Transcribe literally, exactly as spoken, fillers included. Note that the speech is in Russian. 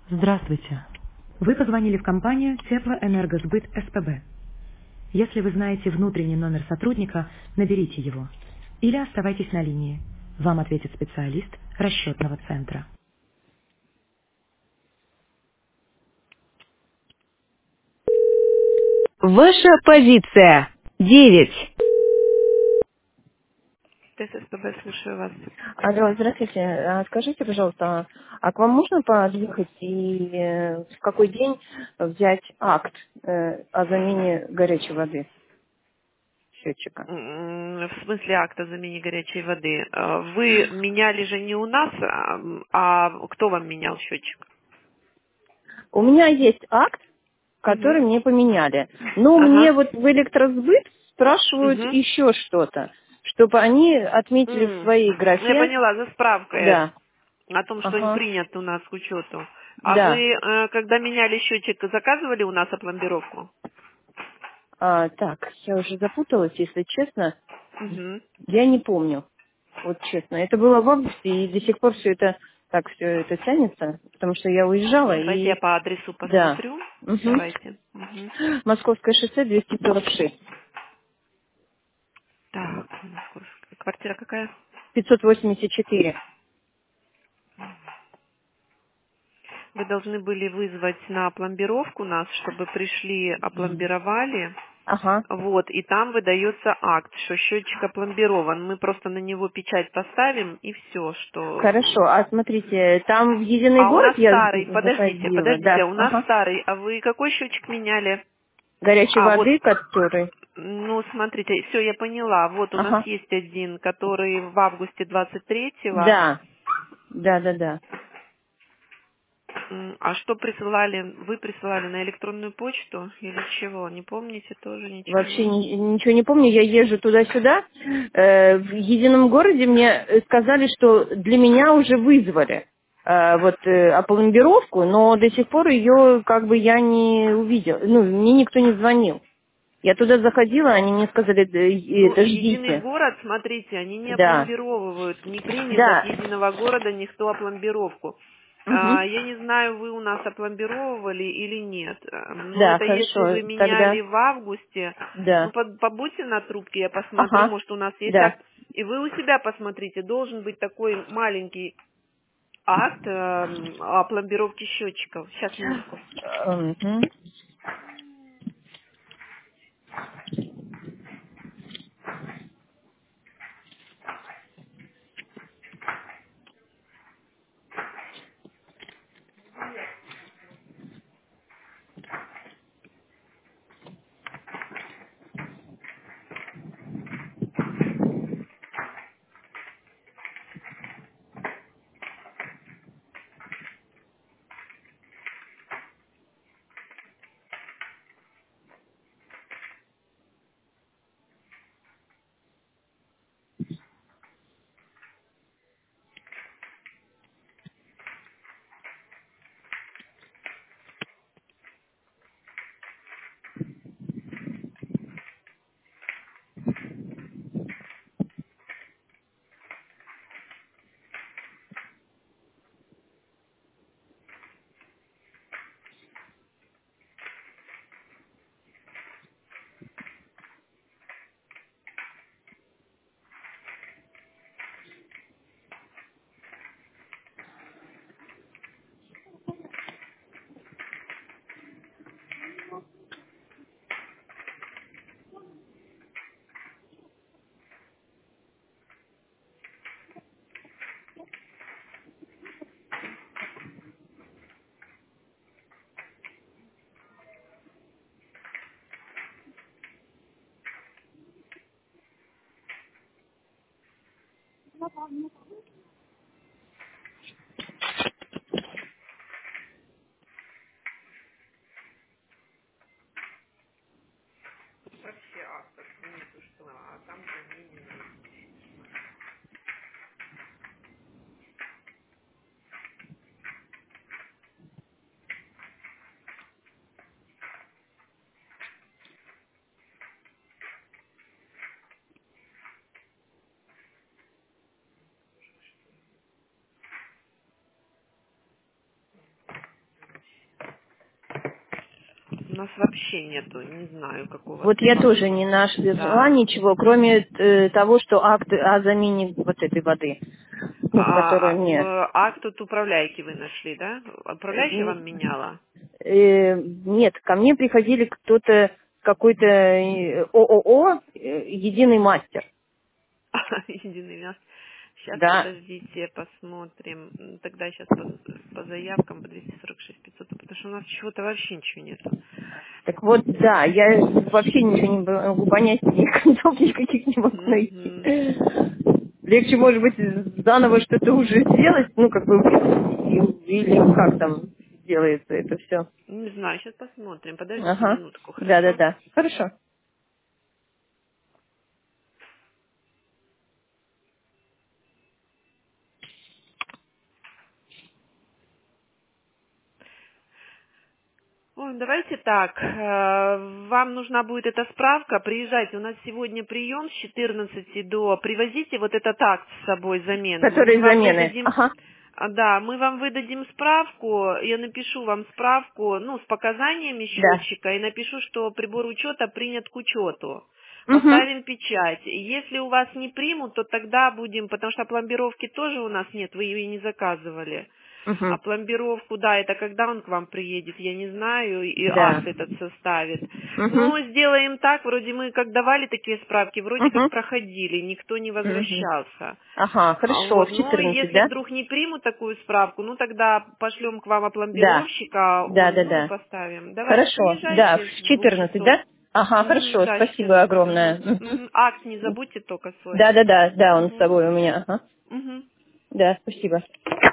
Здравствуйте. Вы позвонили в компанию Теплоэнергосбыт СПБ. Если вы знаете внутренний номер сотрудника, наберите его. Или оставайтесь на линии. Вам ответит специалист расчетного центра. Ваша позиция. девять. ТССПБ, слушаю вас. Алло, здравствуйте. А Скажите, пожалуйста, а к вам можно подъехать и э, в какой день взять акт э, о замене горячей воды счетчика? М, В смысле акт о замене горячей воды. Э, Вы меняли же не у нас, а а кто вам менял счетчик? У меня есть акт, который Угу. мне поменяли, но мне Ага. вот в электросбыт спрашивают Угу. еще что-то, чтобы они отметили в своей Я графе, поняла, за справкой да, о том, что он ага, принят у нас к учету. А да. вы, э, когда меняли счетчик, заказывали у нас опломбировку? А, так, я уже запуталась, если честно, Угу. я не помню. Вот честно. Это было в августе, и до сих пор все это так все это тянется, потому что я уезжала Давайте я и по адресу да. посмотрю. Мгм. Давайте. Мгм. Московское шоссе двести сорок шесть. Так, московская. Квартира какая? пятьсот восемьдесят четыре. Вы должны были вызвать на пломбировку нас, чтобы пришли, опломбировали. Ага. Вот, и там выдается акт, что счетчик опломбирован. Мы просто на него печать поставим, и все, что... Хорошо. А смотрите, там в единый А у город нас я старый, подождите, заходила, подождите, да. у нас Ага. старый. А вы какой счетчик меняли? Горячей А, вот, воды, который. ну, смотрите, все, я поняла. Вот у нас Ага. есть один, который в августе двадцать третьего. Да. Да, да, да. М, А что присылали? Вы присылали на электронную почту или чего? Не помните тоже Вообще ничего? ни- ничего не помню, я езжу туда-сюда. Э, в едином городе мне э, сказали, что для меня уже вызвали э, вот э, опломбировку, но до сих пор ее как бы я не увидела. Ну, мне никто не звонил. Я туда заходила, они мне сказали, «Да, и- Ну, это единый ждите. город, смотрите, они не Да, опломбировывают, не принято от да. единого города никто опломбировку. Мгм. А, Я не знаю, вы у нас опломбировывали или нет. А, Ну, Да, это если вы хорошо, тогда, меняли в августе, ну, да. под- побудьте на трубке, я посмотрю, Ага, может, у нас есть да. акт. И вы у себя посмотрите, должен быть такой маленький акт эм, о пломбировке счетчиков. Сейчас, минутку. Мгм. нас вообще нету, не знаю какого. Вот я тоже не нашла да. ничего, кроме э, того, что акт о замене вот этой воды, ну, а, которую мне... Акт от управляйки вы нашли, да? Управляющая вам меняла? Э, нет, ко мне приходили кто-то, какой-то ООО «Единый мастер». Единый мастер. Сейчас, да. подождите, посмотрим. Тогда сейчас по, по заявкам по двести сорок шесть пятьсот, потому что у нас чего-то вообще ничего нету. Так вот, да, я вообще ничего не могу понять, никаких никаких не могу найти. Mm-hmm. Легче, может быть, заново что-то уже сделать, ну, как бы, или как там делается это все. Не знаю, сейчас посмотрим. Подождите ага. минутку, хорошо? Да-да-да, хорошо. Ой, давайте так, вам нужна будет эта справка, приезжайте, у нас сегодня прием с четырнадцати до, привозите вот этот акт с собой замены. Которые замены, выдадим, ага. Да, мы вам выдадим справку, я напишу вам справку, ну, с показаниями счетчика, да. И напишу, что прибор учета принят к учету. Поставим угу. печать. Если у вас не примут, то тогда будем, потому что пломбировки тоже у нас нет, вы ее не заказывали. Uh-huh. А пломбировку, да, это когда он к вам приедет, я не знаю, и да. акт этот составит. Uh-huh. Ну, сделаем так, вроде мы как давали такие справки, вроде uh-huh. как проходили, никто не возвращался. Uh-huh. Ага, хорошо, вот. в четырнадцать, но если да? вдруг не примут такую справку, ну, тогда пошлем к вам опломбировщика, он, да, да, ну, да. и поставим. Давайте, хорошо, да, в четырнадцать, да? Ага, угу, хорошо, да, спасибо четырнадцать. Огромное. Угу. Акт не забудьте только свой. Да, да, да, да, он угу. с собой у меня. Ага. Угу. Да, спасибо.